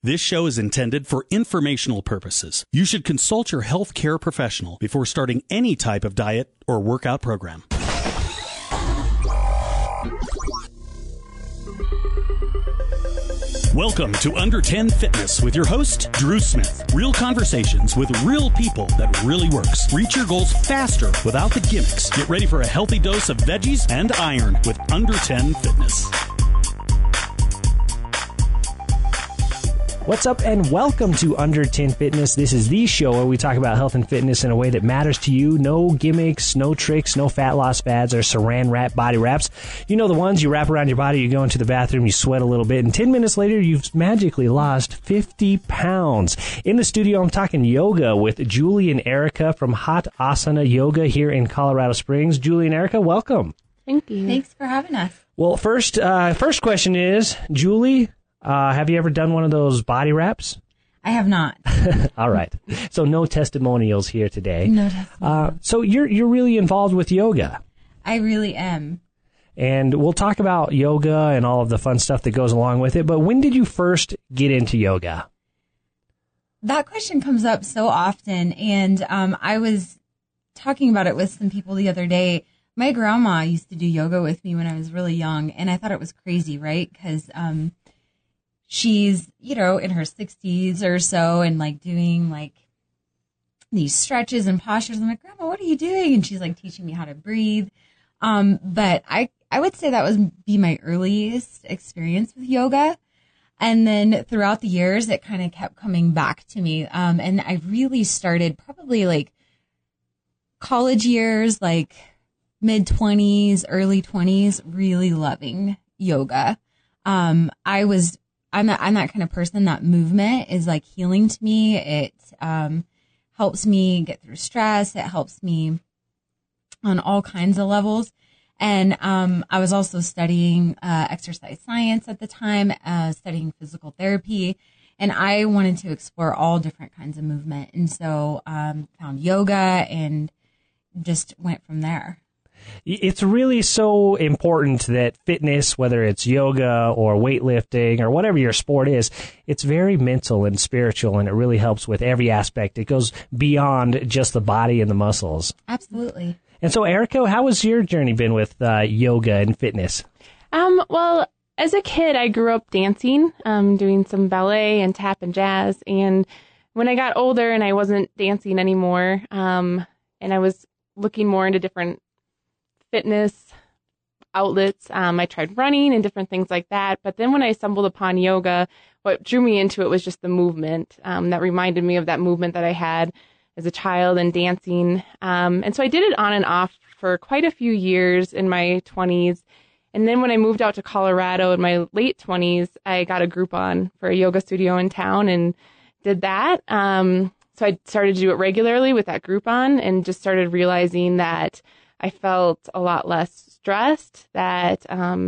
This show is intended for informational purposes. You should consult your health care professional before starting any type of diet or workout program. Welcome to Under 10 Fitness with your host, Drew Smith. Real conversations with real people that really works. Reach your goals faster without the gimmicks. Get ready for a healthy dose of veggies and iron with Under 10 Fitness. What's up and welcome to Under 10 Fitness. This is the show where we talk about health and fitness in a way that matters to you. No gimmicks, no tricks, no fat loss fads or saran wrap body wraps. You know the ones you wrap around your body, you go into the bathroom, you sweat a little bit, and 10 minutes later you've magically lost 50 pounds. In the studio, I'm talking yoga with Julie and Erica from Hot Asana Yoga here in Colorado Springs. Julie and Erica, welcome. Thank you. Thanks for having us. Well, first question is, Julie, have you ever done one of those body wraps? I have not. All right. So no testimonials here today. No testimonials. So you're really involved with yoga. I really am. And we'll talk about yoga and all of the fun stuff that goes along with it. But when did you first get into yoga? That question comes up so often. And I was talking about it with some people the other day. My grandma used to do yoga with me when I was really young. And I thought it was crazy, right? Because she's, in her 60s or so and like doing like these stretches and postures. I'm like, Grandma, what are you doing? And she's like teaching me how to breathe. But I would say that would be my earliest experience with yoga. And then throughout the years, it kind of kept coming back to me. And I really started probably like college years, like mid 20s, early 20s, really loving yoga. I'm that kind of person. That movement is like healing to me. It helps me get through stress. It helps me on all kinds of levels. And I was also studying exercise science at the time, studying physical therapy. And I wanted to explore all different kinds of movement. And so found yoga and just went from there. It's really so important that fitness, whether it's yoga or weightlifting or whatever your sport is, it's very mental and spiritual, and it really helps with every aspect. It goes beyond just the body and the muscles. Absolutely. And so, Erica, how has your journey been with yoga and fitness? Well, as a kid, I grew up dancing, doing some ballet and tap and jazz. And when I got older and I wasn't dancing anymore, and I was looking more into different fitness outlets. I tried running and different things like that. But then when I stumbled upon yoga, what drew me into it was just the movement that reminded me of that movement that I had as a child and dancing. And so I did it on and off for quite a few years in my 20s. And then when I moved out to Colorado in my late 20s, I got a Groupon for a yoga studio in town and did that. So I started to do it regularly with that Groupon and just started realizing that I felt a lot less stressed, that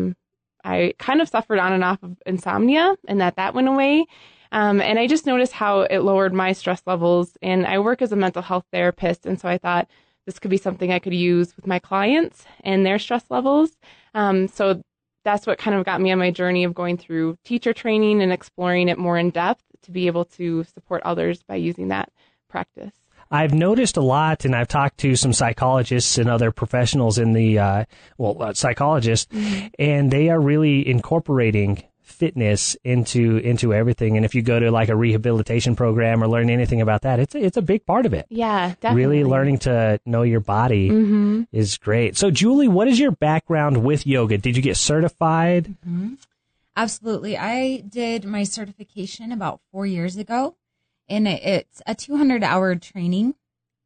I kind of suffered on and off of insomnia, and that went away. And I just noticed how it lowered my stress levels. And I work as a mental health therapist, and so I thought this could be something I could use with my clients and their stress levels. So that's what kind of got me on my journey of going through teacher training and exploring it more in depth to be able to support others by using that practice. I've noticed a lot, and I've talked to some psychologists and other professionals in the, psychologists, and they are really incorporating fitness into everything. And if you go to like a rehabilitation program or learn anything about that, it's a big part of it. Yeah, definitely. Really learning to know your body is great. So, Julie, what is your background with yoga? Did you get certified? Absolutely. I did my certification about 4 years ago. And it's a 200-hour training.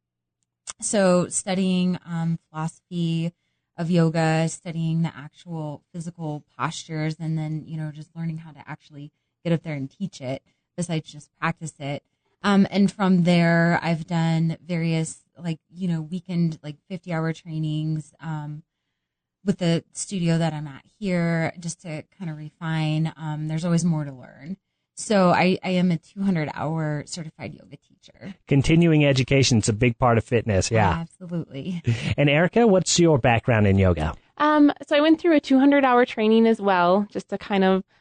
So studying philosophy of yoga, studying the actual physical postures, and then, just learning how to actually get up there and teach it besides just practice it. And from there, I've done various, weekend, 50-hour trainings with the studio that I'm at here just to kind of refine. There's always more to learn. So I am a 200-hour certified yoga teacher. Continuing education is a big part of fitness, yeah. Absolutely. And Erica, what's your background in yoga? So I went through a 200-hour training as well, just to kind of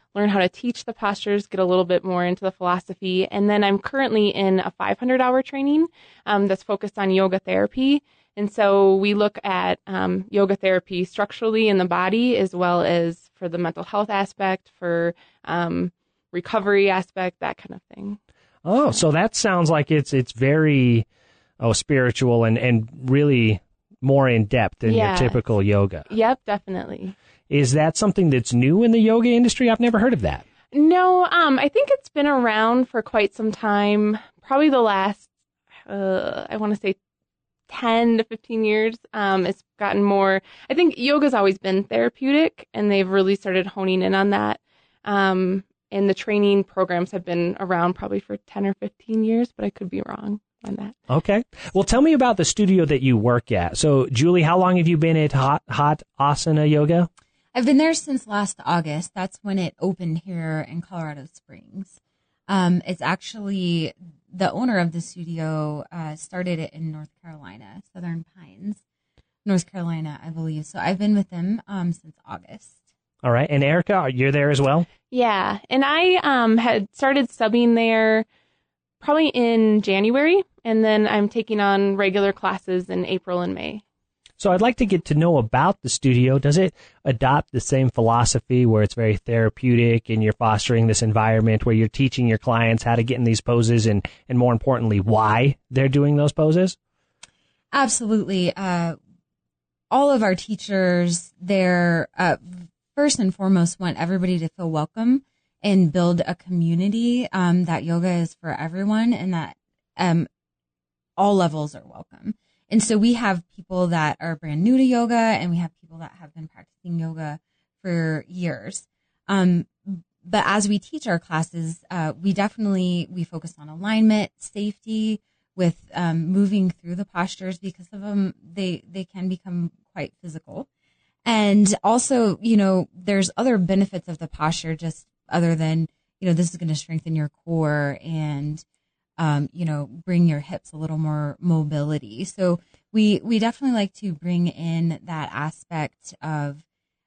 learn how to teach the postures, get a little bit more into the philosophy. And then I'm currently in a 500-hour training that's focused on yoga therapy. And so we look at yoga therapy structurally in the body, as well as for the mental health aspect, for recovery aspect, that kind of thing. Oh, so that sounds like it's very spiritual and really more in depth than your typical yoga. Yep, definitely. Is that something that's new in the yoga industry? I've never heard of that. No, I think it's been around for quite some time, probably the last, I want to say 10 to 15 years. It's gotten more, I think yoga's always been therapeutic, and they've really started honing in on that. And the training programs have been around probably for 10 or 15 years, but I could be wrong on that. Okay. Well, tell me about the studio that you work at. So, Julie, how long have you been at Hot Asana Yoga? I've been there since last August. That's when it opened here in Colorado Springs. It's actually the owner of the studio started it in North Carolina, Southern Pines, North Carolina, I believe. So I've been with them since August. All right. And Erica, you're there as well? Yeah. And I had started subbing there probably in January, and then I'm taking on regular classes in April and May. So I'd like to get to know about the studio. Does it adopt the same philosophy where it's very therapeutic and you're fostering this environment where you're teaching your clients how to get in these poses and more importantly, why they're doing those poses? Absolutely. All of our teachers, they're first and foremost want everybody to feel welcome and build a community that yoga is for everyone, and that all levels are welcome. And so we have people that are brand new to yoga, and we have people that have been practicing yoga for years. But as we teach our classes, we focus on alignment, safety, with moving through the postures, because of them, they can become quite physical. And also, there's other benefits of the posture, just other than, this is going to strengthen your core and, bring your hips a little more mobility. So we definitely like to bring in that aspect of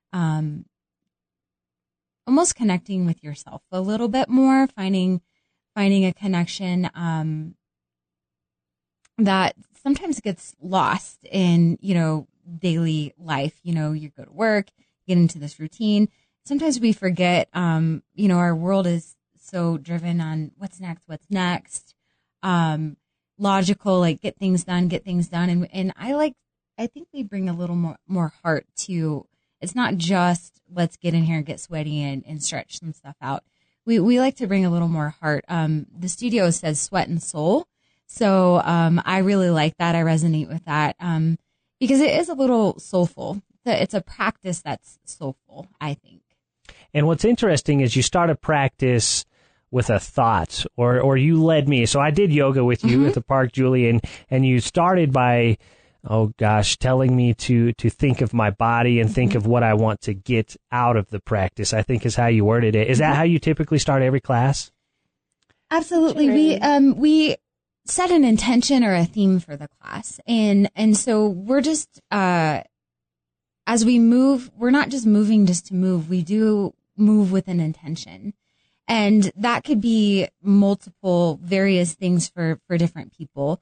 almost connecting with yourself a little bit more, finding a connection that sometimes gets lost in, daily life. You go to work, get into this routine. Sometimes we forget, our world is so driven on what's next, logical, like get things done. And I think we bring a little more heart to, it's not just let's get in here and get sweaty and stretch some stuff out. We like to bring a little more heart. The studio says sweat and soul. So, I really like that. I resonate with that. Because it is a little soulful. It's a practice that's soulful, I think. And what's interesting is you start a practice with a thought, or you led me. So I did yoga with you at the park, Julie, and you started by, telling me to think of my body and think of what I want to get out of the practice, I think is how you worded it. Is that how you typically start every class? Absolutely. Sure. We set an intention or a theme for the class. And so we're just, as we move, we're not just moving just to move. We do move with an intention. And that could be multiple various things for different people.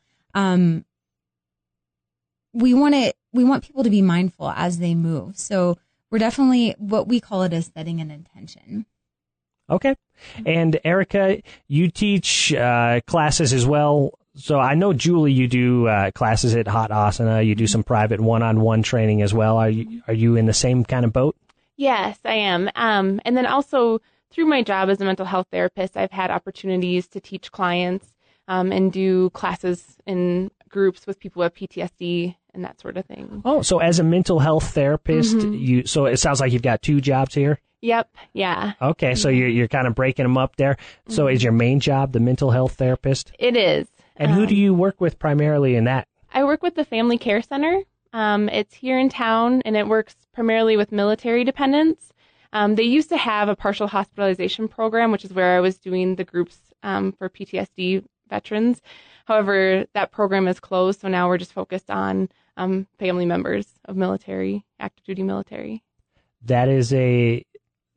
We want people to be mindful as they move. So we're definitely, what we call it is setting an intention. Okay. And Erica, you teach classes as well. So I know, Julie, you do classes at Hot Asana. You do some private one-on-one training as well. Are you in the same kind of boat? Yes, I am. And then also through my job as a mental health therapist, I've had opportunities to teach clients and do classes in groups with people with PTSD and that sort of thing. Oh, so as a mental health therapist, so it sounds like you've got two jobs here? Yep. Yeah. Okay. So you're kind of breaking them up there. So is your main job the mental health therapist? It is. And who do you work with primarily in that? I work with the Family Care Center. It's here in town, and it works primarily with military dependents. They used to have a partial hospitalization program, which is where I was doing the groups for PTSD veterans. However, that program is closed, so now we're just focused on family members of military, active duty military. That is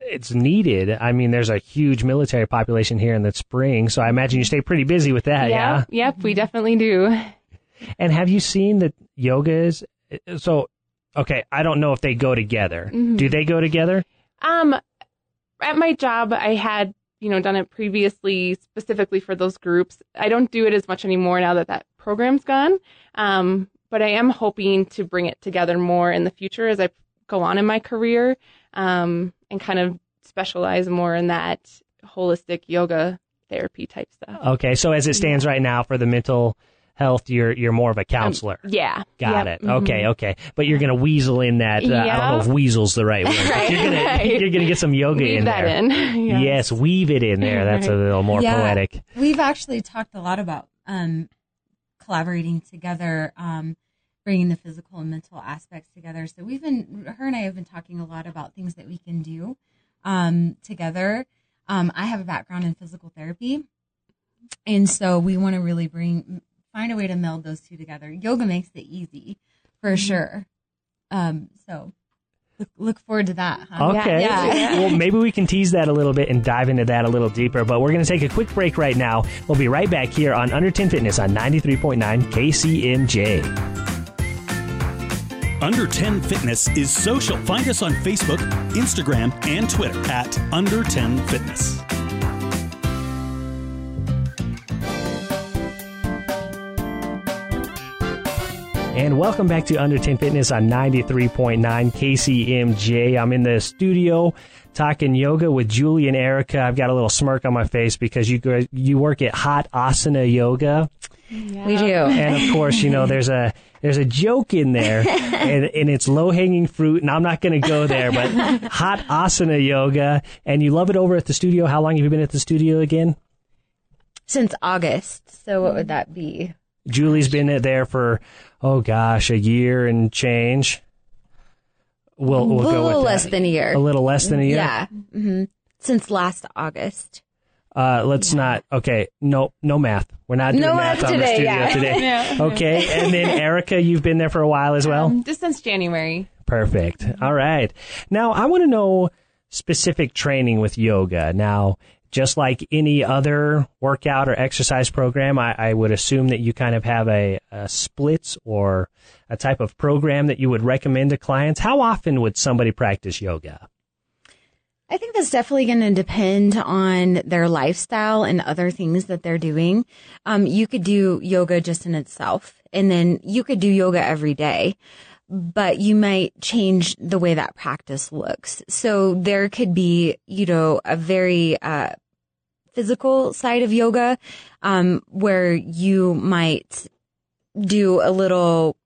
it's needed. I mean, there's a huge military population here in the spring, so I imagine you stay pretty busy with that, yeah? Yep, we definitely do. And have you seen that yoga is, so, okay, I don't know if they go together. Mm-hmm. Do they go together? At my job, I had, done it previously specifically for those groups. I don't do it as much anymore now that program's gone. But I am hoping to bring it together more in the future as I go on in my career, and kind of specialize more in that holistic yoga therapy type stuff. Okay, so as it stands right now for the mental health, you're more of a counselor. Yeah. Got it. Mm-hmm. Okay. But you're going to weasel in that. I don't know if weasel's the right word. Right. You're going to get some yoga weave in that there. in. Yes, weave it in there. That's a little more poetic. We've actually talked a lot about collaborating together, bringing the physical and mental aspects together. So her and I have been talking a lot about things that we can do together. I have a background in physical therapy, and so we want to really find a way to meld those two together. Yoga makes it easy, for sure. So look forward to that. Huh? Okay. Yeah. Well, maybe we can tease that a little bit and dive into that a little deeper, but we're going to take a quick break right now. We'll be right back here on Under 10 Fitness on 93.9 KCMJ. Under 10 Fitness is social. Find us on Facebook, Instagram, and Twitter at Under 10 Fitness. And welcome back to Under 10 Fitness on 93.9 KCMJ. I'm in the studio talking yoga with Julie and Erica. I've got a little smirk on my face because you work at Hot Asana Yoga. Yeah. We do. And of course, there's a joke in there, and it's low-hanging fruit, and I'm not going to go there, but Hot Asana Yoga, and you love it over at the studio. How long have you been at the studio again? Since August. So what would that be? Julie's been there for, a year and change. We'll go with that. A little less than a year. A little less than a year? Yeah. Mm-hmm. Since last August. Let's not. Okay, no math. We're not doing math on the studio today. Yeah. Okay, and then Erica, you've been there for a while as well? Just since January. Perfect. All right. Now, I want to know specific training with yoga. Now, just like any other workout or exercise program, I would assume that you kind of have a splits or a type of program that you would recommend to clients. How often would somebody practice yoga? I think that's definitely going to depend on their lifestyle and other things that they're doing. You could do yoga just in itself, and then you could do yoga every day, but you might change the way that practice looks. So there could be, a very physical side of yoga where you might do a little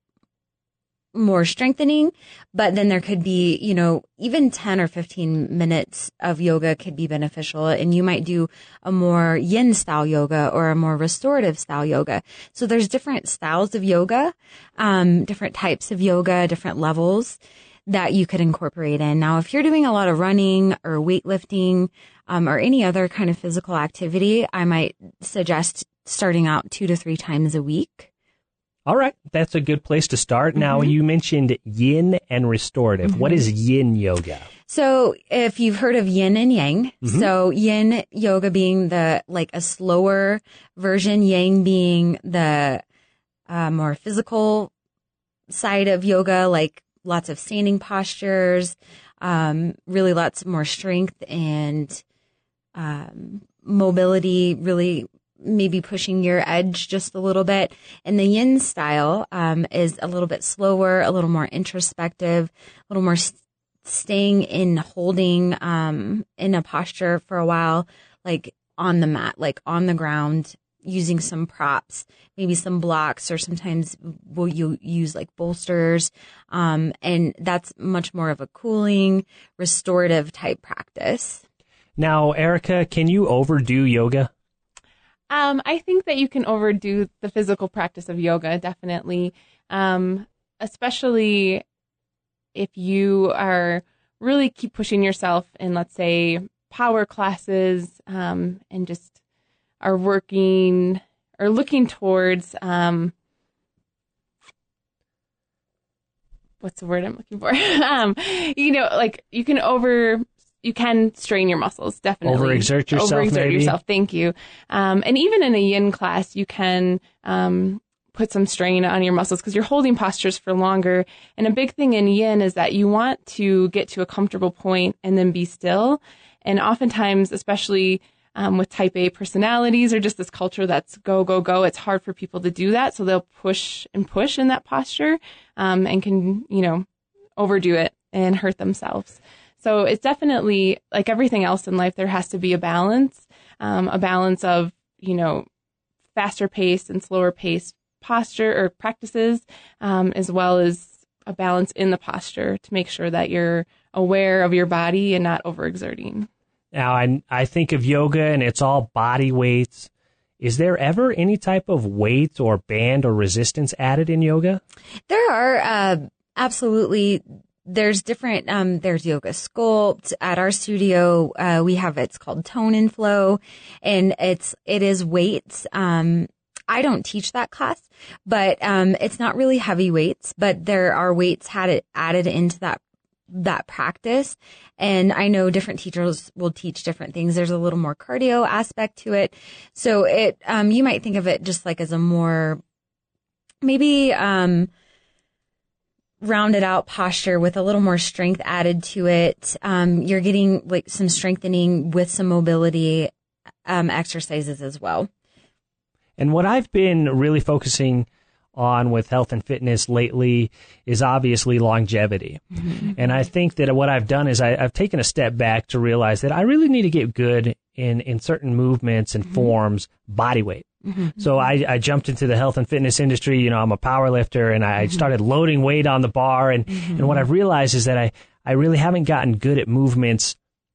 more strengthening, but then there could be, even 10 or 15 minutes of yoga could be beneficial, and you might do a more yin style yoga or a more restorative style yoga. So there's different styles of yoga, different types of yoga, different levels that you could incorporate in. Now, if you're doing a lot of running or weightlifting, or any other kind of physical activity, I might suggest starting out 2 to 3 times a week. All right. That's a good place to start. Mm-hmm. Now, you mentioned yin and restorative. Mm-hmm. What is yin yoga? So if you've heard of yin and yang, so yin yoga being a slower version, yang being the more physical side of yoga, like lots of standing postures, really lots more strength and mobility, really maybe pushing your edge just a little bit. And the yin style is a little bit slower, a little more introspective, a little more staying in holding in a posture for a while, like on the mat, like on the ground, using some props, maybe some blocks, or sometimes you use like bolsters. And that's much more of a cooling, restorative type practice. Now, Erica, can you overdo yoga? I think that you can overdo the physical practice of yoga, definitely. Especially if you are really keep pushing yourself in, let's say, power classes, and just are working or looking towards, what's the word I'm looking for? Like you can you can strain your muscles, definitely. Overexert yourself, maybe? Yourself, thank you. And even in a yin class, you can put some strain on your muscles because you're holding postures for longer. And a big thing in yin is that you want to get to a comfortable point and then be still. And oftentimes, especially with type A personalities or just this culture that's go, go, go, it's hard for people to do that. So they'll push and push in that posture and can, overdo it and hurt themselves. So it's definitely like everything else in life, there has to be a balance of, faster paced and slower paced posture or practices, as well as a balance in the posture to make sure that you're aware of your body and not overexerting. Now, I think of yoga and it's all body weights. Is there ever any type of weight or band or resistance added in yoga? There are, absolutely. There's different, there's yoga sculpt at our studio. We have, it's called Tone and Flow, and it is weights. I don't teach that class, but, it's not really heavy weights, but there are weights added into that practice. And I know different teachers will teach different things. There's a little more cardio aspect to it. So you might think of it just like as a more, maybe, rounded out posture with a little more strength added to it. You're getting like some strengthening with some mobility exercises as well. And what I've been really focusing on with health and fitness lately is obviously longevity. Mm-hmm. And I think that what I've done is I've taken a step back to realize that I really need to get good in certain movements and forms, body weight. Mm-hmm. So I jumped into the health and fitness industry. I'm a power lifter, and I started loading weight on the bar. And what I've realized is that I really haven't gotten good at movements,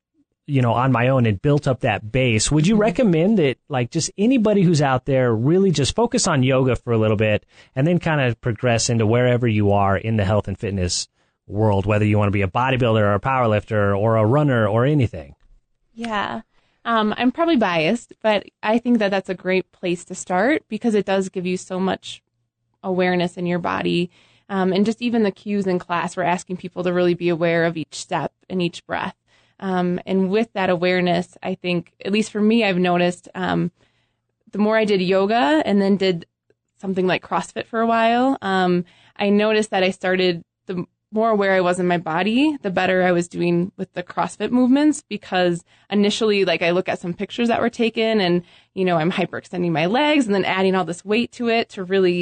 on my own and built up that base. Would you recommend that, like, just anybody who's out there really just focus on yoga for a little bit and then kind of progress into wherever you are in the health and fitness world, whether you want to be a bodybuilder or a power lifter or a runner or anything? Yeah. I'm probably biased, but I think that that's a great place to start because it does give you so much awareness in your body. And just even the cues in class, we're asking people to really be aware of each step and each breath. And with that awareness, I think, at least for me, I've noticed the more I did yoga and then did something like CrossFit for a while, I noticed that I started, the more aware I was in my body, the better I was doing with the CrossFit movements, because initially, like, I look at some pictures that were taken and, I'm hyperextending my legs and then adding all this weight to it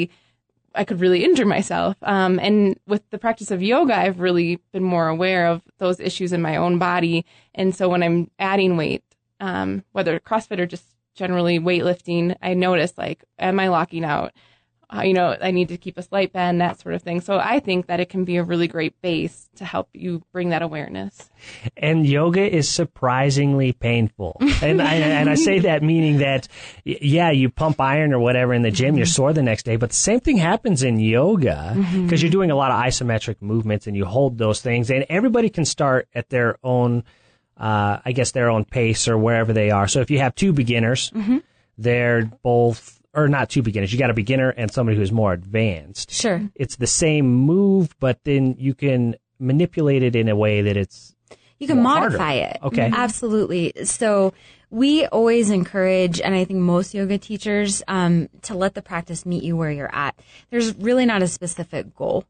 I could really injure myself. And with the practice of yoga, I've really been more aware of those issues in my own body. And so when I'm adding weight, whether CrossFit or just generally weightlifting, I notice, like, am I locking out? I need to keep a slight bend, that sort of thing. So I think that it can be a really great base to help you bring that awareness. And yoga is surprisingly painful. And I say that meaning that, yeah, you pump iron or whatever in the gym, you're sore the next day, but the same thing happens in yoga because you're doing a lot of isometric movements and you hold those things, and everybody can start at their own, their own pace or wherever they are. So if you have two beginners, they're both, or not two beginners. You got a beginner and somebody who's more advanced. Sure. It's the same move, but then you can manipulate it in a way that you can modify it. Okay. Absolutely. So we always encourage, and I think most yoga teachers, to let the practice meet you where you're at. There's really not a specific goal.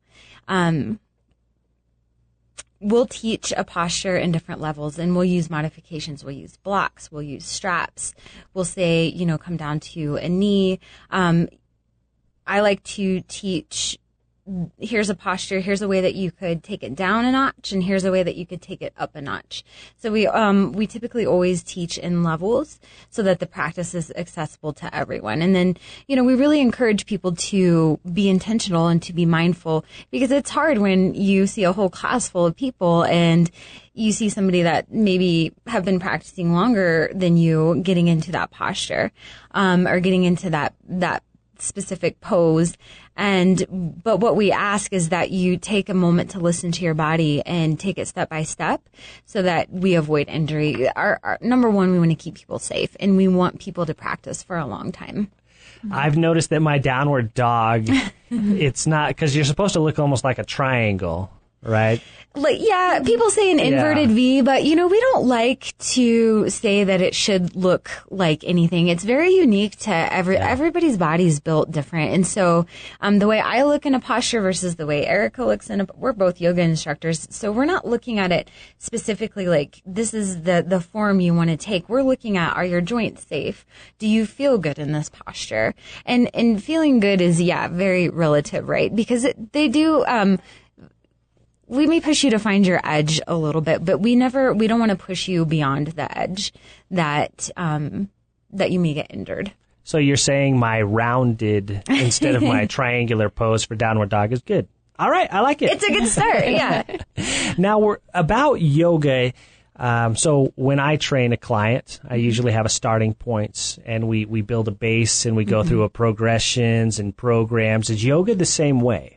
We'll teach a posture in different levels, and we'll use modifications. We'll use blocks. We'll use straps. We'll say, come down to a knee. I like to teach, here's a posture, here's a way that you could take it down a notch, and here's a way that you could take it up a notch. So we typically always teach in levels so that the practice is accessible to everyone. And then, we really encourage people to be intentional and to be mindful, because it's hard when you see a whole class full of people and you see somebody that maybe have been practicing longer than you getting into that posture, or getting into that specific pose. But what we ask is that you take a moment to listen to your body and take it step by step so that we avoid injury. Our number one, we want to keep people safe, and we want people to practice for a long time. I've noticed that my downward dog, it's not, because you're supposed to look almost like a triangle. right? Like, yeah, people say an inverted V, but we don't like to say that it should look like anything. It's very unique to everybody's body's built different. And so, the way I look in a posture versus the way Erica looks we're both yoga instructors. So we're not looking at it specifically like this is the form you want to take. We're looking at, are your joints safe? Do you feel good in this posture? And feeling good is, very relative, right? Because they do, we may push you to find your edge a little bit, but we don't want to push you beyond the edge that you may get injured. So you're saying my rounded instead of my triangular pose for downward dog is good. All right. I like it. It's a good start. Yeah. Now we're about yoga. So when I train a client, I usually have a starting points and we build a base and we go through a progressions and programs. Is yoga the same way?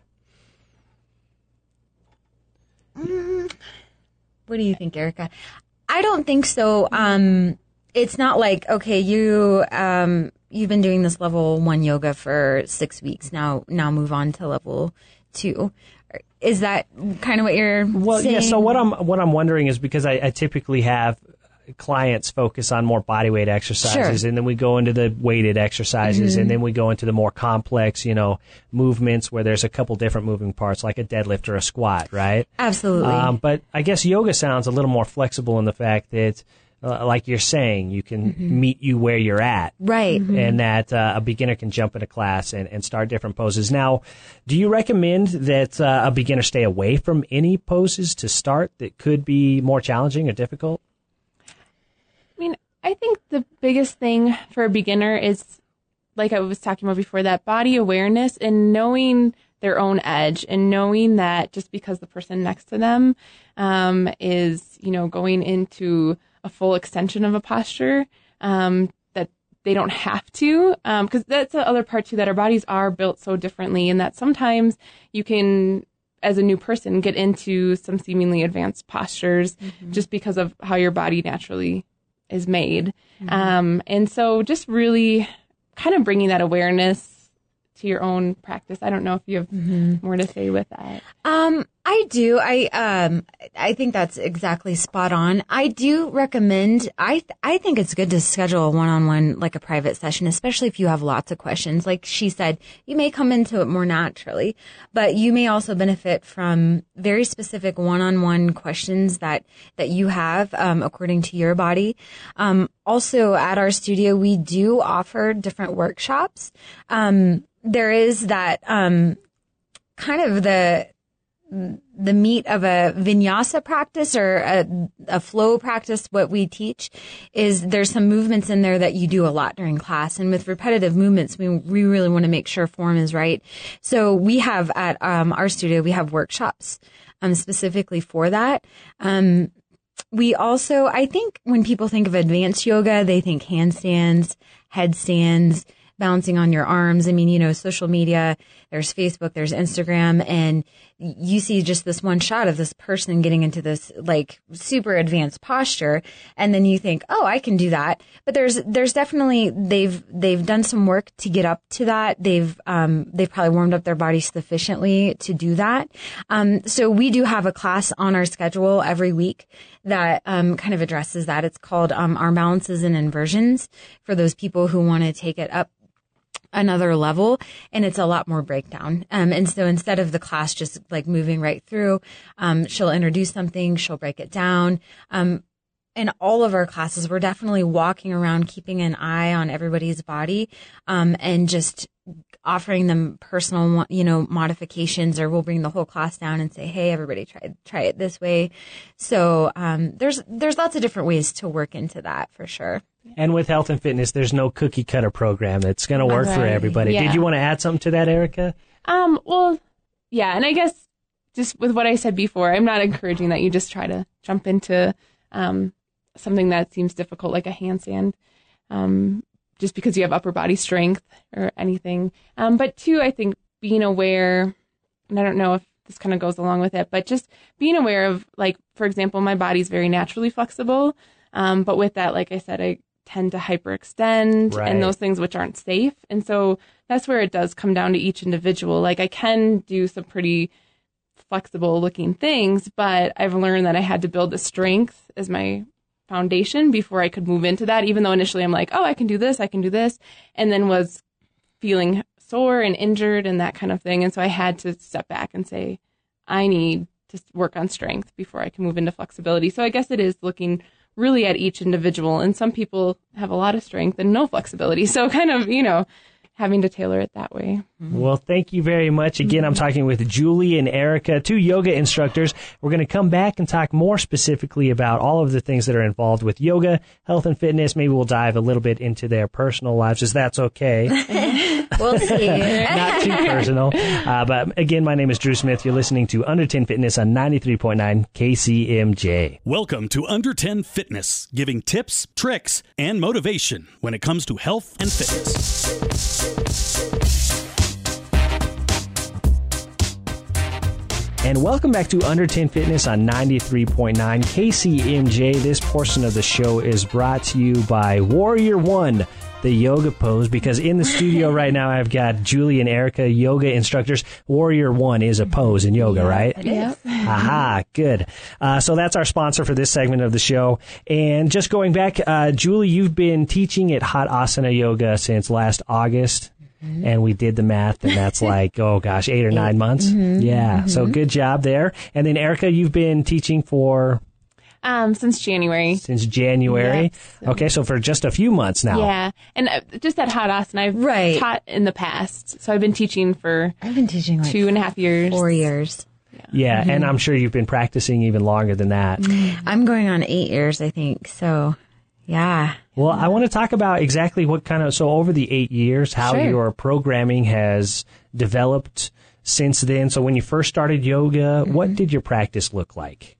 What do you think, Erica? I don't think so. It's not like, okay, you've been doing this level 1 yoga for 6 weeks. Now move on to level 2. Is that kind of what you're saying? Yeah. So what I'm wondering is because I typically have clients focus on more body weight exercises, and then we go into the weighted exercises, and then we go into the more complex, movements where there's a couple different moving parts, like a deadlift or a squat, right? Absolutely. But I guess yoga sounds a little more flexible in the fact that, like you're saying, you can meet you where you're at. Right. And that a beginner can jump into class and start different poses. Now, do you recommend that a beginner stay away from any poses to start that could be more challenging or difficult? I mean, I think the biggest thing for a beginner is, like I was talking about before, that body awareness and knowing their own edge and knowing that just because the person next to them is, going into a full extension of a posture, that they don't have to, because that's the other part too, that our bodies are built so differently, and that sometimes you can, as a new person, get into some seemingly advanced postures just because of how your body naturally is made. And so just really kind of bringing that awareness to your own practice. I don't know if you have more to say with that. I do. I think that's exactly spot on. I do recommend, I think it's good to schedule a one-on-one, like a private session, especially if you have lots of questions. Like she said, you may come into it more naturally, but you may also benefit from very specific one-on-one questions that you have, according to your body. Also at our studio, we do offer different workshops. There is that, kind of the meat of a vinyasa practice or a flow practice. What we teach is there's some movements in there that you do a lot during class. And with repetitive movements, we really want to make sure form is right. So we have at our studio, we have workshops specifically for that. We also, I think when people think of advanced yoga, they think handstands, headstands, bouncing on your arms. I mean, social media, there's Facebook, there's Instagram, and you see just this one shot of this person getting into this like super advanced posture. And then you think, oh, I can do that. But there's definitely, they've done some work to get up to that. They've probably warmed up their body sufficiently to do that. So we do have a class on our schedule every week that, kind of addresses that. It's called, Arm Balances and Inversions, for those people who want to take it up another level, and it's a lot more breakdown. And so instead of the class just like moving right through, she'll introduce something, she'll break it down. In all of our classes, we're definitely walking around, keeping an eye on everybody's body, and just offering them personal, modifications, or we'll bring the whole class down and say, hey, everybody try it this way. So, there's lots of different ways to work into that for sure. And with health and fitness, there's no cookie cutter program that's going to work for everybody. Yeah. Did you want to add something to that, Erica? Well, yeah. And I guess just with what I said before, I'm not encouraging that you just try to jump into, something that seems difficult, like a handstand, just because you have upper body strength or anything. But two, I think being aware, and I don't know if this kind of goes along with it, but just being aware of, like, for example, my body's very naturally flexible. But with that, like I said, I tend to hyperextend and those things which aren't safe. And so that's where it does come down to each individual. Like I can do some pretty flexible looking things, but I've learned that I had to build the strength as my foundation before I could move into that, even though initially I'm like, oh, I can do this, and then was feeling sore and injured and that kind of thing. And so I had to step back and say, I need to work on strength before I can move into flexibility. So I guess it is looking really at each individual. And some people have a lot of strength and no flexibility. So kind of, having to tailor it that way. Well, thank you very much. Again, I'm talking with Julie and Erica, 2 yoga instructors. We're going to come back and talk more specifically about all of the things that are involved with yoga, health and fitness. Maybe we'll dive a little bit into their personal lives, if that's okay. We'll see. Not too personal. But again, my name is Drew Smith. You're listening to Under 10 Fitness on 93.9 KCMJ. Welcome to Under 10 Fitness, giving tips, tricks, and motivation when it comes to health and fitness. And welcome back to Under 10 Fitness on 93.9 KCMJ. This portion of the show is brought to you by Warrior One, the yoga pose, because in the studio right now I've got Julie and Erica, yoga instructors. Warrior One is a pose in yoga, right? Yes. Aha, good. So that's our sponsor for this segment of the show. And just going back, Julie, you've been teaching at Hot Asana Yoga since last August. And we did the math, and that's like, 8 or 9 months. Yeah. So good job there. And then Erica, you've been teaching for Since January. Yep. Okay, so for just a few months now. Yeah. And just at Hot Asana, I've taught in the past. So I've been teaching like 2.5 years. 4 years. Yeah, and I'm sure you've been practicing even longer than that. I'm going on 8 years, I think. So, yeah. Well, I want to talk about exactly so over the 8 years, how your programming has developed since then. So when you first started yoga, what did your practice look like?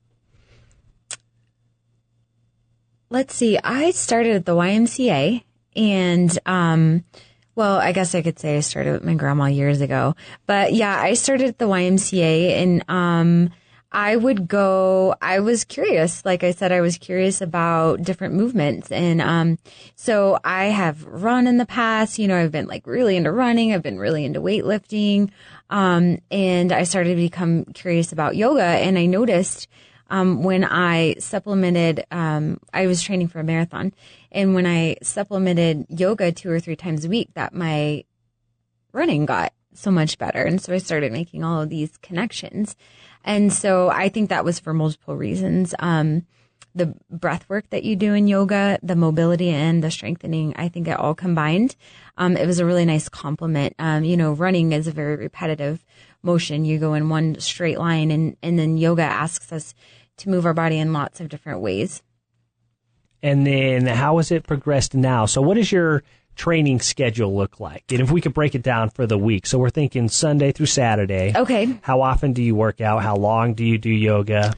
Let's see. I started at the YMCA, and I guess I could say I started with my grandma years ago. But yeah, I started at the YMCA, and I was curious. Like I said, I was curious about different movements. And so I have run in the past. I've been like really into running. I've been really into weightlifting. And I started to become curious about yoga. And I noticed when I supplemented, I was training for a marathon. And when I supplemented yoga 2 or 3 times a week, that my running got so much better. And so I started making all of these connections. And so I think that was for multiple reasons. The breath work that you do in yoga, the mobility and the strengthening, I think it all combined. It was a really nice complement. Running is a very repetitive motion. You go in one straight line, and then yoga asks us to move our body in lots of different ways. And then how has it progressed now? So what does your training schedule look like? And if we could break it down for the week. So we're thinking Sunday through Saturday. Okay. How often do you work out? How long do you do yoga?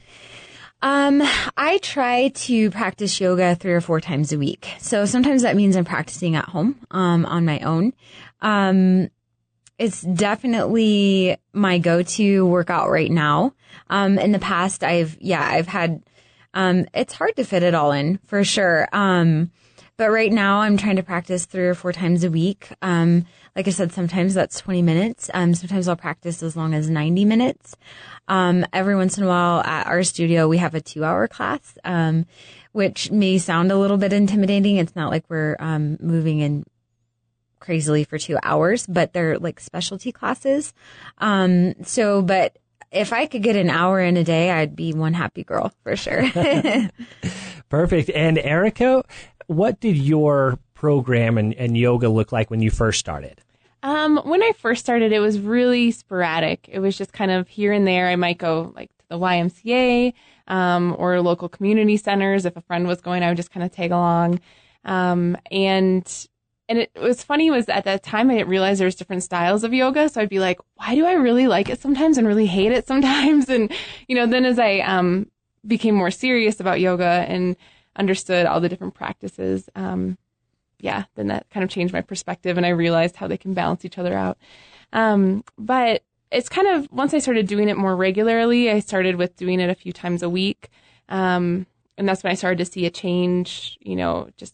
I try to practice yoga 3 or 4 times a week. So sometimes that means I'm practicing at home, on my own. It's definitely my go-to workout right now. In the past, I've had, it's hard to fit it all in for sure. But right now I'm trying to practice 3 or 4 times a week. Like I said, sometimes that's 20 minutes. Sometimes I'll practice as long as 90 minutes. Every once in a while at our studio, we have a 2-hour class, which may sound a little bit intimidating. It's not like we're, moving in crazily for 2 hours, but they're like specialty classes. But if I could get an hour in a day, I'd be one happy girl for sure. Perfect. And Erica, what did your program and yoga look like when you first started? When I first started, it was really sporadic. It was just kind of here and there. I might go like to the YMCA or local community centers. If a friend was going, I would just kind of tag along. And it was funny was at that time I didn't realize there's different styles of yoga. So I'd be like, why do I really like it sometimes and really hate it sometimes? And, then as I became more serious about yoga and understood all the different practices, then that kind of changed my perspective and I realized how they can balance each other out. But it's kind of, once I started doing it more regularly, I started with doing it a few times a week. And that's when I started to see a change, just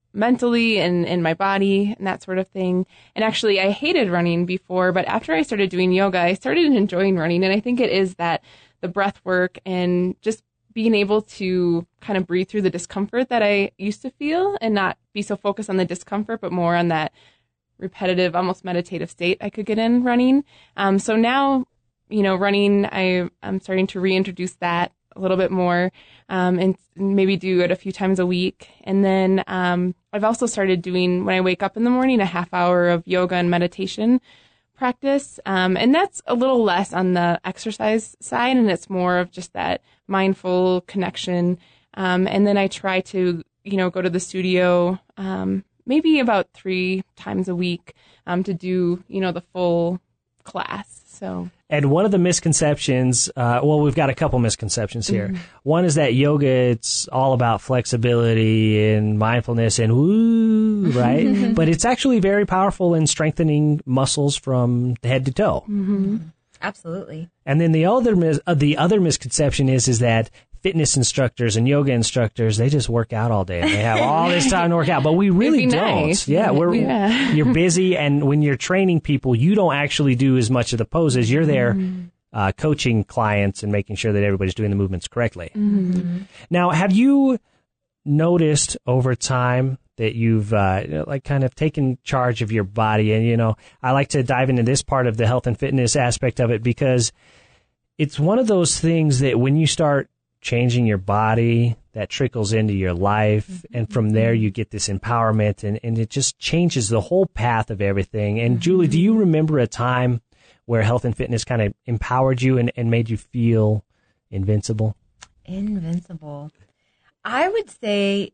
mentally and in my body and that sort of thing. And actually, I hated running before, but after I started doing yoga, I started enjoying running. And I think it is that the breath work and just being able to kind of breathe through the discomfort that I used to feel and not be so focused on the discomfort, but more on that repetitive, almost meditative state I could get in running. So now, running, I'm starting to reintroduce that a little bit more, and maybe do it a few times a week. And then I've also started doing, when I wake up in the morning, a half hour of yoga and meditation practice. And that's a little less on the exercise side, and it's more of just that mindful connection. And then I try to, go to the studio maybe about 3 times a week to do, the full class. So. And one of the misconceptions, we've got a couple misconceptions here. Mm-hmm. One is that yoga, it's all about flexibility and mindfulness and woo, right? But it's actually very powerful in strengthening muscles from head to toe. Mm-hmm. Absolutely. And then the other misconception is that fitness instructors and yoga instructors, they just work out all day and they have all this time to work out, but we really don't. Nice. Yeah, you're busy, and when you're training people, you don't actually do as much of the poses. You're there coaching clients and making sure that everybody's doing the movements correctly. Mm-hmm. Now, have you noticed over time that you've kind of taken charge of your body? And, I like to dive into this part of the health and fitness aspect of it, because it's one of those things that when you start changing your body, that trickles into your life. And from there, you get this empowerment, and it just changes the whole path of everything. And Julie, do you remember a time where health and fitness kind of empowered you and made you feel invincible? Invincible. I would say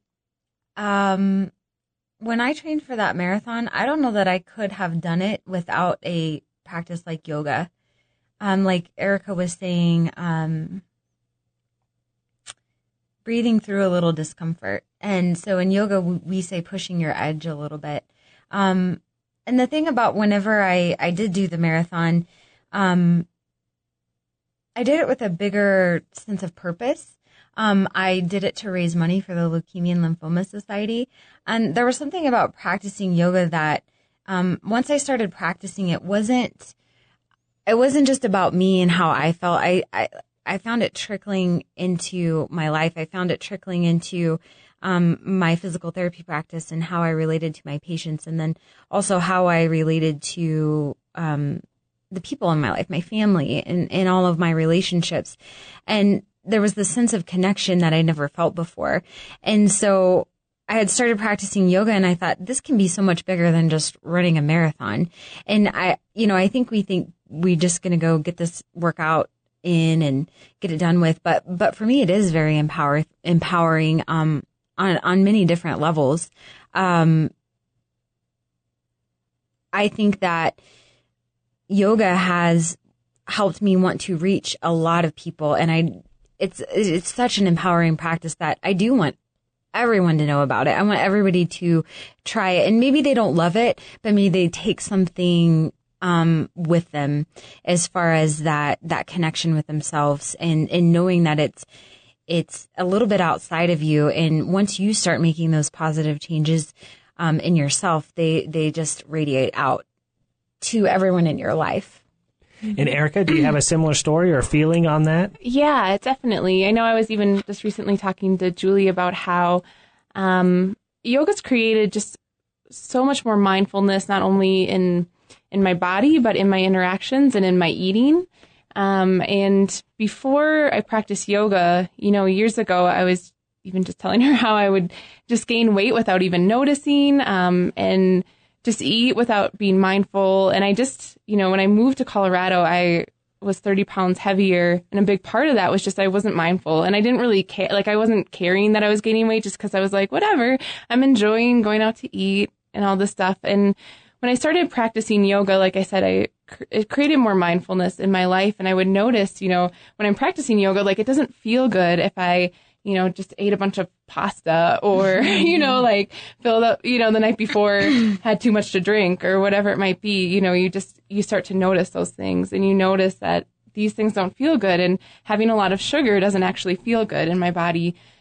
when I trained for that marathon, I don't know that I could have done it without a practice like yoga. Like Erica was saying, breathing through a little discomfort. And so in yoga, we say pushing your edge a little bit. And the thing about whenever I did do the marathon, I did it with a bigger sense of purpose. I did it to raise money for the Leukemia and Lymphoma Society. And there was something about practicing yoga that once I started practicing, it wasn't just about me and how I felt. I found it trickling into my life. I found it trickling into my physical therapy practice and how I related to my patients, and then also how I related to the people in my life, my family, and all of my relationships. And there was this sense of connection that I never felt before. And so I had started practicing yoga, and I thought, this can be so much bigger than just running a marathon. And I think we're just going to go get this workout in and get it done with. But for me, it is very empowering on many different levels. I think that yoga has helped me want to reach a lot of people, and it's such an empowering practice that I do want everyone to know about it. I want everybody to try it, and maybe they don't love it, but maybe they take something with them as far as that connection with themselves and knowing that it's a little bit outside of you. And once you start making those positive changes in yourself, they just radiate out to everyone in your life. And Erica, do you have a similar story or feeling on that? Yeah, definitely. I know I was even just recently talking to Julie about how yoga's created just so much more mindfulness, not only in my body, but in my interactions and in my eating. And before I practiced yoga, years ago, I was even just telling her how I would just gain weight without even noticing, and just eat without being mindful. And I just, when I moved to Colorado, I was 30 pounds heavier. And a big part of that was just I wasn't mindful. And I didn't really care. Like, I wasn't caring that I was gaining weight just because I was like, whatever, I'm enjoying going out to eat and all this stuff. And when I started practicing yoga, like I said, it created more mindfulness in my life. And I would notice, when I'm practicing yoga, like, it doesn't feel good if I, just ate a bunch of pasta or, like filled up, the night before, had too much to drink or whatever it might be. You start to notice those things, and you notice that these things don't feel good. And having a lot of sugar doesn't actually feel good in my body.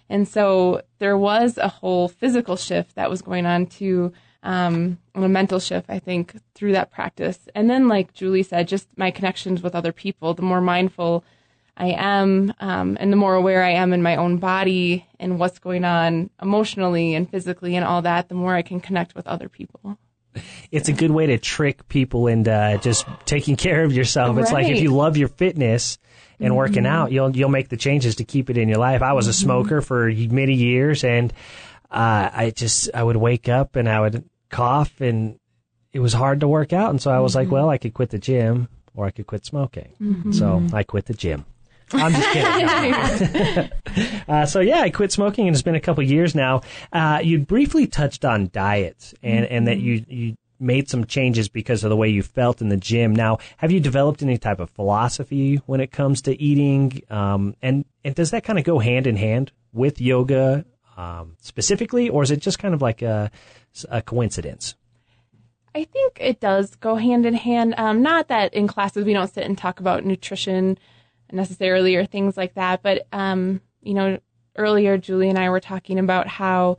And so there was a whole physical shift that was going on too, and a mental shift, I think, through that practice. And then, like Julie said, just my connections with other people, the more mindful I am, and the more aware I am in my own body and what's going on emotionally and physically and all that, the more I can connect with other people. It's a good way to trick people into just taking care of yourself. It's like if you love your fitness and working out, you'll make the changes to keep it in your life. I was a smoker for many years, and I would wake up and I would cough, and it was hard to work out. And so I was like, well, I could quit the gym or I could quit smoking. So I quit the gym. I'm just kidding. So yeah, I quit smoking, and it's been a couple years now. You briefly touched on diets and that you made some changes because of the way you felt in the gym. Now, have you developed any type of philosophy when it comes to eating? And does that kind of go hand in hand with yoga specifically, or is it just kind of like a coincidence? I think it does go hand in hand. Not that in classes we don't sit and talk about nutrition necessarily or things like that, but earlier Julie and I were talking about how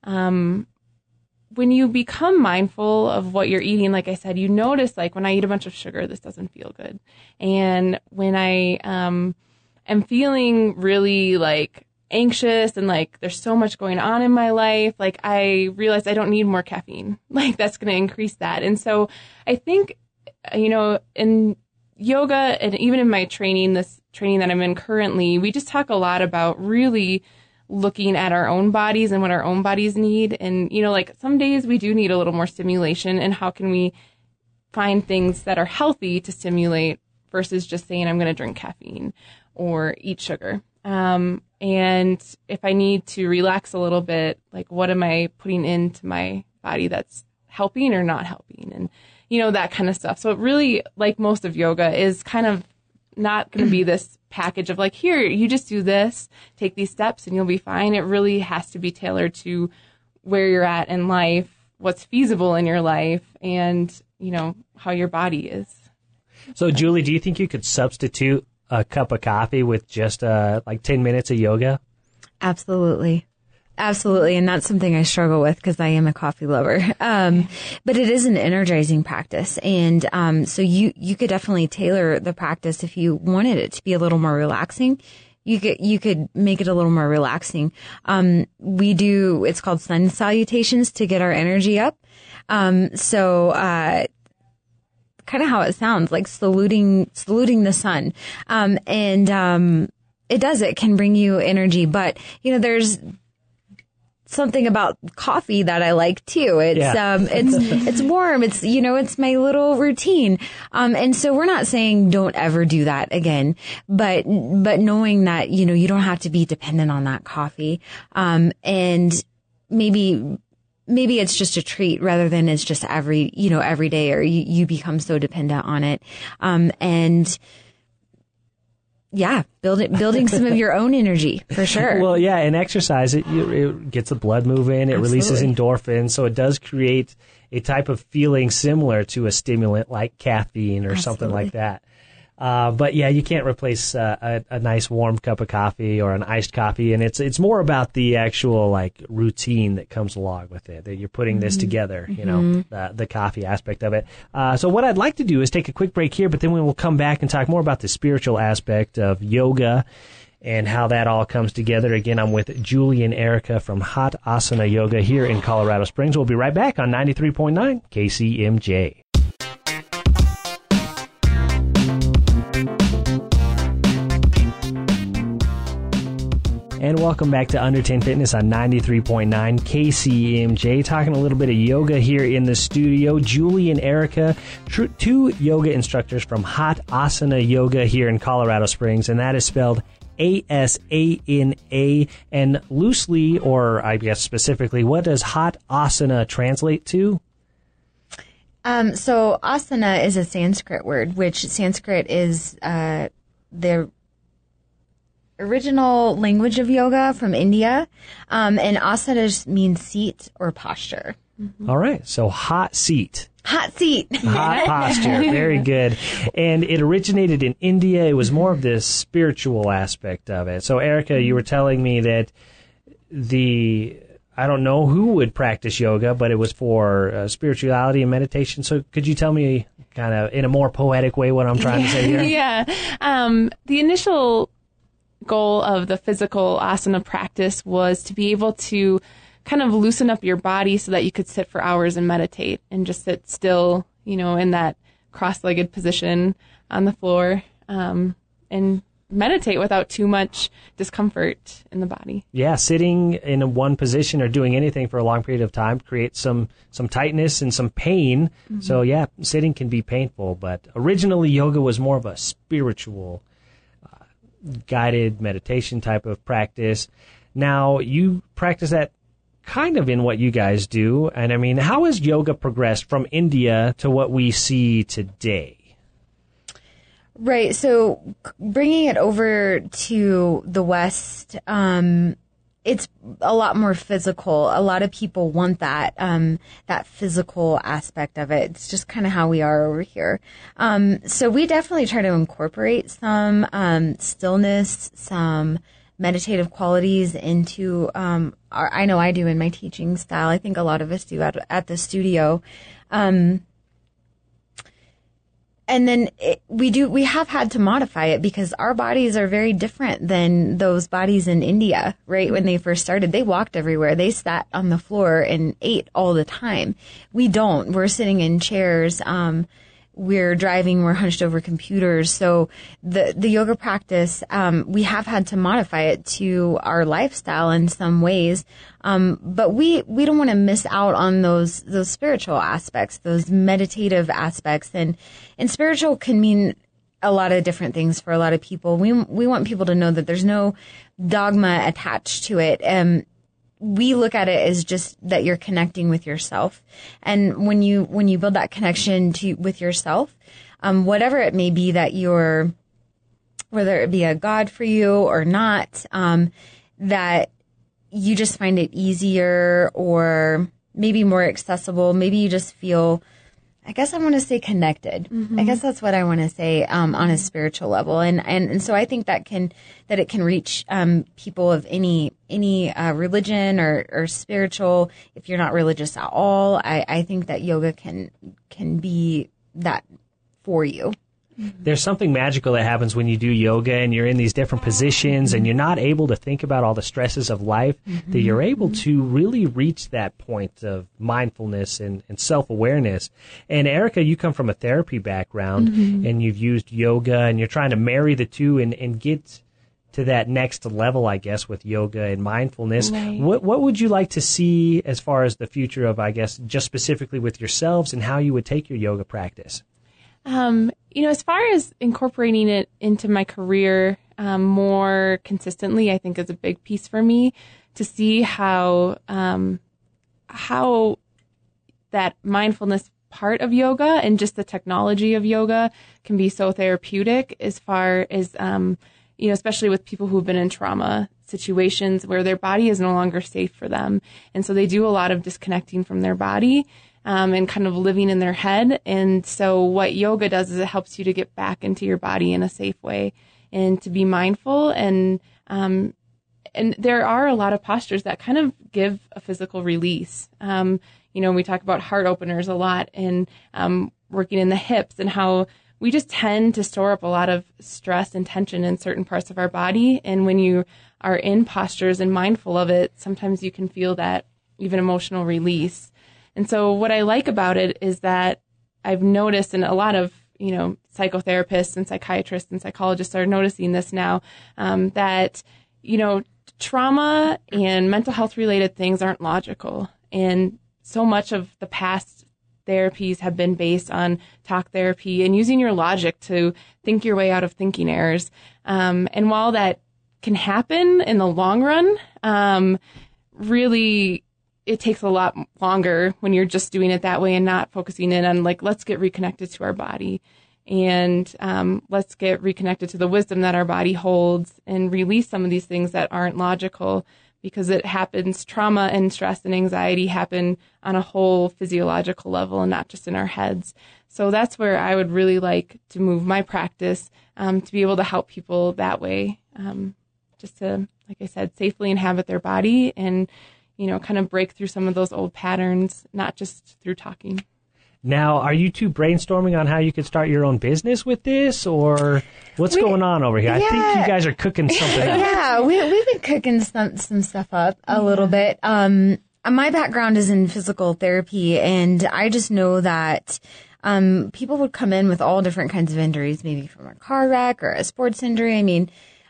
when you become mindful of what you're eating, like I said, you notice, like, when I eat a bunch of sugar, this doesn't feel good. And when I am feeling really like anxious and like there's so much going on in my life, like I realize I don't need more caffeine. Like that's going to increase that. And so I think, in yoga and even in my training, this training that I'm in currently, we just talk a lot about really looking at our own bodies and what our own bodies need. And, like some days we do need a little more stimulation, and how can we find things that are healthy to stimulate versus just saying I'm going to drink caffeine or eat sugar. And if I need to relax a little bit, like what am I putting into my body that's helping or not helping? And, that kind of stuff. So it really, like most of yoga, is kind of not going to be this package of like, here, you just do this, take these steps and you'll be fine. It really has to be tailored to where you're at in life, what's feasible in your life, and, how your body is. So, Julie, do you think you could substitute a cup of coffee with just like 10 minutes of yoga? Absolutely. Absolutely. And that's something I struggle with because I am a coffee lover. But it is an energizing practice. And so you could definitely tailor the practice if you wanted it to be a little more relaxing. You could make it a little more relaxing. It's called sun salutations to get our energy up. So kind of how it sounds, like saluting the sun. It can bring you energy, but there's something about coffee that I like too. It's warm. It's my little routine. And so we're not saying don't ever do that again, but knowing that, you don't have to be dependent on that coffee. And maybe it's just a treat rather than it's just every day, or you become so dependent on it. Building some of your own energy for sure. Well, yeah, and exercise, it gets the blood moving, it releases endorphins, so it does create a type of feeling similar to a stimulant like caffeine or something like that. But yeah, you can't replace a nice warm cup of coffee or an iced coffee, and it's more about the actual like routine that comes along with it, that you're putting this together, the coffee aspect of it. So what I'd like to do is take a quick break here, but then we will come back and talk more about the spiritual aspect of yoga and how that all comes together. Again, I'm with Julie and Erica from Hot Asana Yoga here in Colorado Springs. We'll be right back on 93.9 KCMJ. And welcome back to Under 10 Fitness on 93.9 KCMJ. Talking a little bit of yoga here in the studio. Julie and Erica, two yoga instructors from Hot Asana Yoga here in Colorado Springs, and that is spelled ASANA. And loosely, or I guess specifically, what does Hot Asana translate to? So asana is a Sanskrit word, which Sanskrit is the original language of yoga from India. And asana just means seat or posture. Mm-hmm. All right. So hot seat. Hot seat. Hot posture. Very good. And it originated in India. It was more of the spiritual aspect of it. So Erica, you were telling me that I don't know who would practice yoga, but it was for spirituality and meditation. So could you tell me kind of in a more poetic way what I'm trying to say here? Yeah. The initial goal of the physical asana practice was to be able to kind of loosen up your body so that you could sit for hours and meditate and just sit still, in that cross-legged position on the floor, and meditate without too much discomfort in the body. Yeah, sitting in one position or doing anything for a long period of time creates some tightness and some pain. Mm-hmm. So yeah, sitting can be painful, but originally yoga was more of a spiritual guided meditation type of practice. Now you practice that kind of in what you guys do. And I mean, how has yoga progressed from India to what we see today? Right. So bringing it over to the West, it's a lot more physical. A lot of people want that physical aspect of it. It's just kind of how we are over here. So we definitely try to incorporate some stillness, some meditative qualities into I know I do in my teaching style. I think a lot of us do at the studio. And then we have had to modify it because our bodies are very different than those bodies in India, right? When they first started, they walked everywhere. They sat on the floor and ate all the time. We don't. We're sitting in chairs. We're driving. We're hunched over computers. So the yoga practice, we have had to modify it to our lifestyle in some ways. But we don't want to miss out on those spiritual aspects, those meditative aspects. And spiritual can mean a lot of different things for a lot of people. We want people to know that there's no dogma attached to it. We look at it as just that you're connecting with yourself. And when you build that connection with yourself, whatever it may be that whether it be a God for you or not, that you just find it easier or maybe more accessible. Maybe you just feel, I guess I want to say connected. Mm-hmm. I guess that's what I want to say, on a spiritual level. And so I think that it can reach, people of any religion or spiritual. If you're not religious at all, I think that yoga can be that for you. There's something magical that happens when you do yoga and you're in these different positions and you're not able to think about all the stresses of life, that you're able to really reach that point of mindfulness and self-awareness. And Erica, you come from a therapy background and you've used yoga and you're trying to marry the two and get to that next level, I guess, with yoga and mindfulness. Right. What would you like to see as far as the future of, I guess, just specifically with yourselves and how you would take your yoga practice? As far as incorporating it into my career more consistently, I think is a big piece for me to see how that mindfulness part of yoga and just the technology of yoga can be so therapeutic as far as, especially with people who've been in trauma situations where their body is no longer safe for them. And so they do a lot of disconnecting from their body. And kind of living in their head. And so what yoga does is it helps you to get back into your body in a safe way and to be mindful. And there are a lot of postures that kind of give a physical release. We talk about heart openers a lot and working in the hips and how we just tend to store up a lot of stress and tension in certain parts of our body. And when you are in postures and mindful of it, sometimes you can feel that even emotional release. And so what I like about it is that I've noticed, and a lot of, psychotherapists and psychiatrists and psychologists are noticing this now, that, trauma and mental health related things aren't logical. And so much of the past therapies have been based on talk therapy and using your logic to think your way out of thinking errors. And while that can happen in the long run, really, it takes a lot longer when you're just doing it that way and not focusing in on let's get reconnected to our body and let's get reconnected to the wisdom that our body holds and release some of these things that aren't logical because it happens. Trauma and stress and anxiety happen on a whole physiological level and not just in our heads. So that's where I would really like to move my practice to be able to help people that way. just to, like I said, safely inhabit their body and, kind of break through some of those old patterns, not just through talking. Now, are you two brainstorming on how you could start your own business with this, or what's going on over here? I think you guys are cooking something up. Yeah, we've been cooking some stuff up a little bit. My background is in physical therapy, and I just know that people would come in with all different kinds of injuries, maybe from a car wreck or a sports injury. I mean,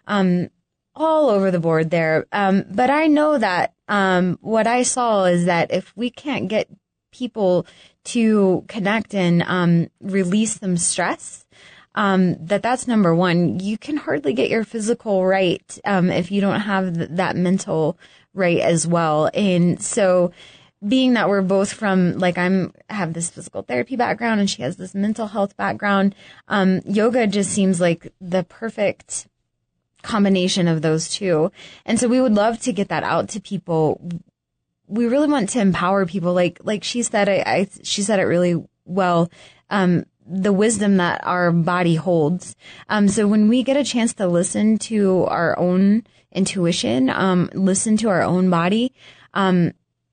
all over the board there. But I know that what I saw is that if we can't get people to connect and release some stress, that's number one. You can hardly get your physical right if you don't have that mental right as well. And so being that we're both from, like, I have this physical therapy background and she has this mental health background, yoga just seems like the perfect combination of those two. And so we would love to get that out to people. We really want to empower people. Like she said, she said it really well. The wisdom that our body holds. So when we get a chance to listen to our own intuition, listen to our own body, no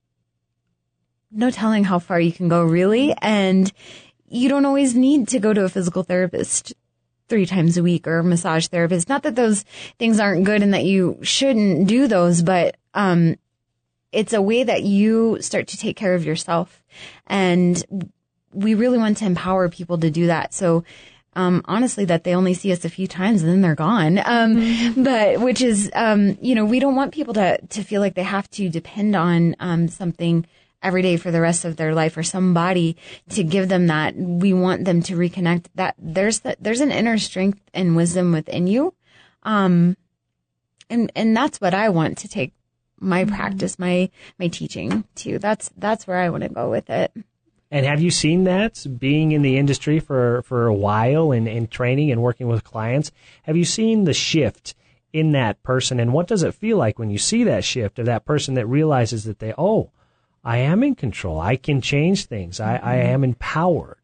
telling how far you can go, really. And you don't always need to go to a physical therapist 3 times a week or a massage therapist. Not that those things aren't good and that you shouldn't do those, but it's a way that you start to take care of yourself. And we really want to empower people to do that. So honestly, that they only see us a few times and then they're gone. But which is, we don't want people to feel like they have to depend on something every day for the rest of their life or somebody to give them that. We want them to reconnect that there's an inner strength and wisdom within you. And that's what I want to take my practice, my teaching to. That's where I want to go with it. And have you seen that, being in the industry for a while and training and working with clients? Have you seen the shift in that person? And what does it feel like when you see that shift of that person that realizes that I am in control. I can change things. I am empowered.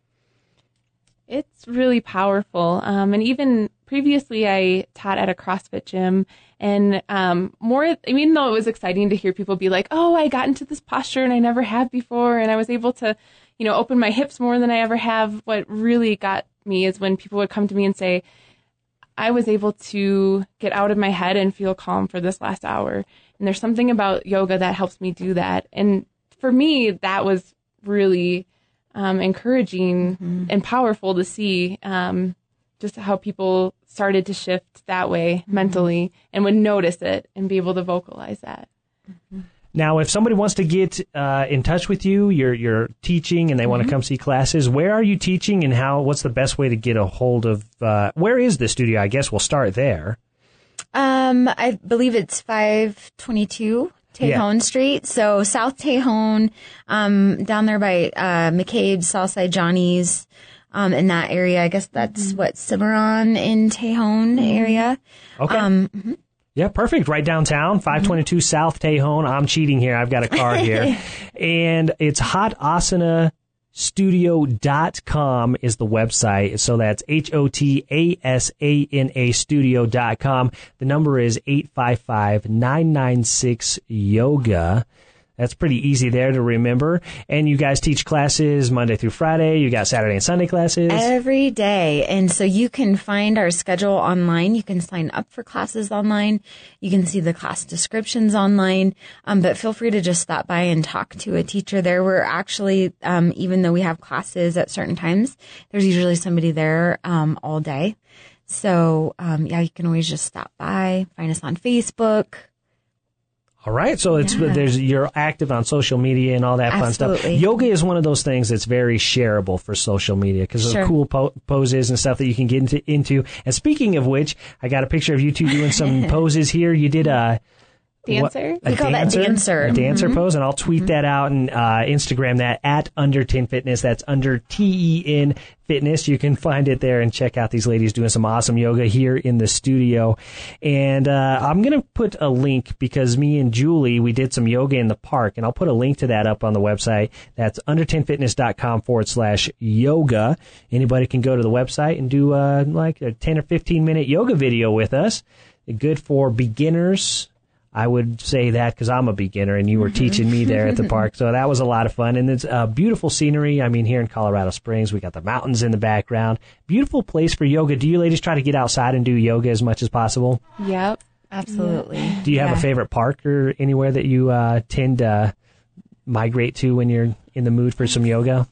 It's really powerful. And even previously I taught at a CrossFit gym, and even though it was exciting to hear people be like, oh, I got into this posture and I never have before, and I was able to, open my hips more than I ever have. What really got me is when people would come to me and say, I was able to get out of my head and feel calm for this last hour. And there's something about yoga that helps me do that. And for me, that was really encouraging and powerful to see just how people started to shift that way mentally and would notice it and be able to vocalize that. Now, if somebody wants to get in touch with you, you're teaching and they want to come see classes, where are you teaching and what's the best way to get a hold of, where is the studio? I guess we'll start there. I believe it's 522 Tejon Street. So South Tejon, down there by, McCabe's, Southside Johnny's, in that area. I guess that's what, Cimarron in Tejon area. Okay. Yeah, perfect. Right downtown, 522 South Tejon. I'm cheating here. I've got a card here. And it's hotasanastudio.com is the website. So that's HOTASANA studio.com. The number is 855-996-YOGA. That's pretty easy there to remember. And you guys teach classes Monday through Friday. You got Saturday and Sunday classes. Every day. And so you can find our schedule online. You can sign up for classes online. You can see the class descriptions online. But feel free to just stop by and talk to a teacher there. We're actually, even though we have classes at certain times, there's usually somebody there all day. So, you can always just stop by, find us on Facebook. All right. So you're active on social media and all that fun stuff. Yoga is one of those things that's very shareable for social media because of the cool poses and stuff that you can get into. And speaking of which, I got a picture of you two doing some poses here. You did dancer. We call that dancer. A dancer pose, and I'll tweet that out and Instagram that at Under 10 Fitness. That's under TEN Fitness. You can find it there and check out these ladies doing some awesome yoga here in the studio. And I'm going to put a link because me and Julie, we did some yoga in the park, and I'll put a link to that up on the website. That's under10fitness.com/yoga. Anybody can go to the website and do like a 10 or 15 minute yoga video with us. good for beginners. I would say that because I'm a beginner and you were teaching me there at the park. So that was a lot of fun. And it's beautiful scenery. I mean, here in Colorado Springs, we got the mountains in the background. Beautiful place for yoga. Do you ladies try to get outside and do yoga as much as possible? Yep. Absolutely. Do you have a favorite park or anywhere that you tend to migrate to when you're in the mood for some yoga?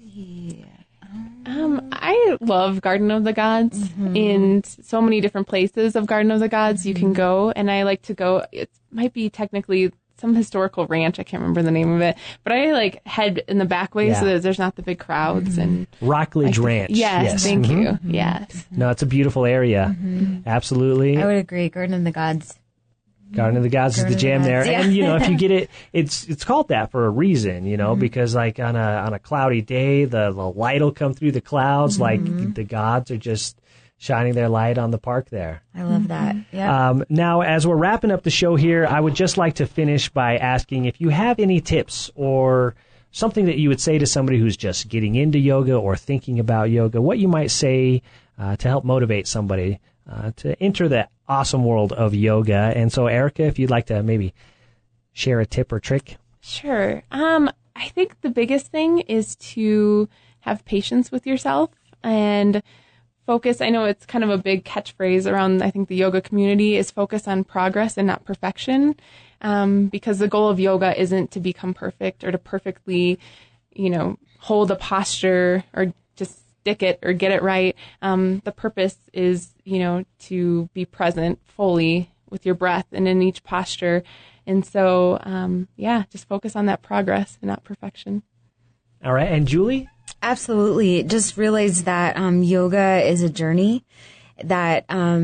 I love Garden of the Gods. In so many different places of Garden of the Gods you can go, and I like to go. It might be technically some historical ranch. I can't remember the name of it, but I like head in the back way so that there's not the big crowds. And Rockledge Ranch. Yes, thank you. Yes. No, it's a beautiful area. Absolutely. I would agree. Garden of the Gods. Garden of the Gods is the jam there. Yeah. And, if you get it, it's called that for a reason, because like on a cloudy day, the light will come through the clouds, like the gods are just shining their light on the park there. I love that. Yeah. Now, as we're wrapping up the show here, I would just like to finish by asking if you have any tips or something that you would say to somebody who's just getting into yoga or thinking about yoga, what you might say to help motivate somebody to enter the awesome world of yoga. And so, Erica, if you'd like to maybe share a tip or trick. Sure. I think the biggest thing is to have patience with yourself and focus. I know it's kind of a big catchphrase around, I think, the yoga community is focus on progress and not perfection. Because the goal of yoga isn't to become perfect or to perfectly, hold a posture or just stick it or get it right. The purpose is, to be present fully with your breath and in each posture. And so, just focus on that progress and not perfection. All right. And Julie? Absolutely. Just realize that yoga is a journey that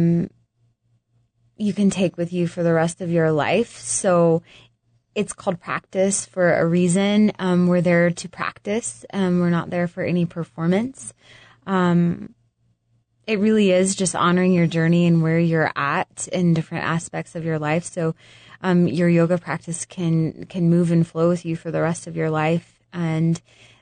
you can take with you for the rest of your life. So it's called practice for a reason. We're there to practice. We're not there for any performance. It really is just honoring your journey and where you're at in different aspects of your life. So your yoga practice can move and flow with you for the rest of your life. And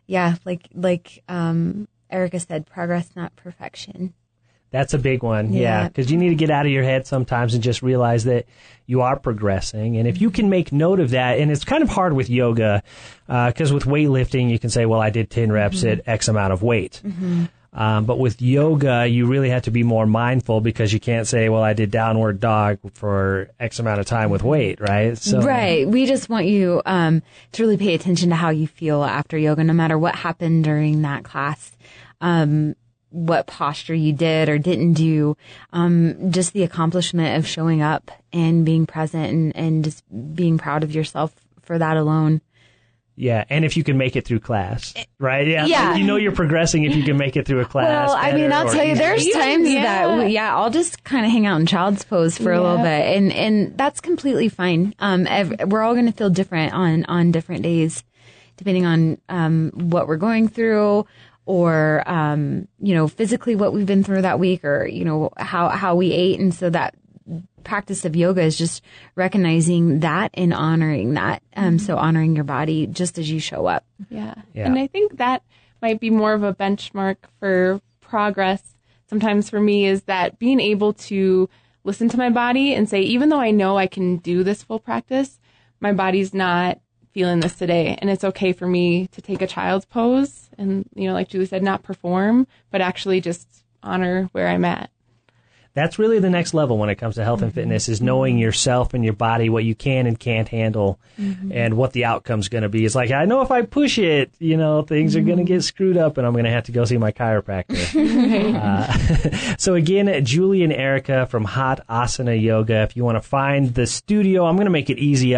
like Erica said, progress, not perfection. That's a big one, yeah, because you need to get out of your head sometimes and just realize that you are progressing. And if you can make note of that, and it's kind of hard with yoga, because with weightlifting, you can say, well, I did 10 reps at X amount of weight. But with yoga, you really have to be more mindful because you can't say, well, I did downward dog for X amount of time with weight, right? So, right. We just want you to really pay attention to how you feel after yoga, no matter what happened during that class. What posture you did or didn't do, just the accomplishment of showing up and being present and just being proud of yourself for that alone. Yeah, and if you can make it through class, right? Yeah. You're progressing if you can make it through a class. Well, I mean, I'll tell you, there's times that, I'll just kind of hang out in child's pose for a little bit, and that's completely fine. We're all going to feel different on different days, depending on what we're going through, or physically what we've been through that week, or how we ate. And so that practice of yoga is just recognizing that and honoring that. So honoring your body just as you show up. Yeah. And I think that might be more of a benchmark for progress sometimes for me, is that being able to listen to my body and say, even though I know I can do this full practice, my body's not feeling this today, and it's okay for me to take a child's pose and, like Julie said, not perform, but actually just honor where I'm at. That's really the next level when it comes to health and fitness, is knowing yourself and your body, what you can and can't handle, and what the outcome's going to be. It's like, I know if I push it, things are going to get screwed up and I'm going to have to go see my chiropractor. So again, Julie and Erica from Hot Asana Yoga. If you want to find the studio, I'm going to make it easy.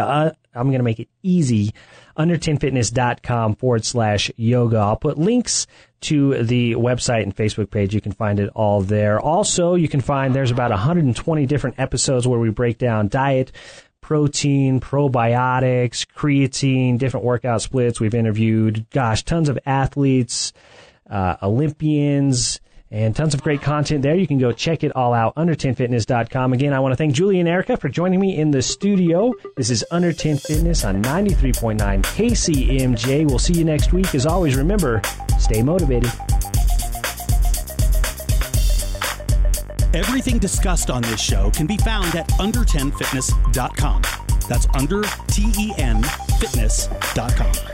under10fitness.com/yoga. I'll put links to the website and Facebook page. You can find it all there. Also, you can find there's about 120 different episodes where we break down diet, protein, probiotics, creatine, different workout splits. We've interviewed, tons of athletes, Olympians, and tons of great content there. You can go check it all out, under10fitness.com. Again, I want to thank Julie and Erica for joining me in the studio. This is Under 10 Fitness on 93.9 KCMJ. We'll see you next week. As always, remember, stay motivated. Everything discussed on this show can be found at under10fitness.com. That's under TEN fitness.com.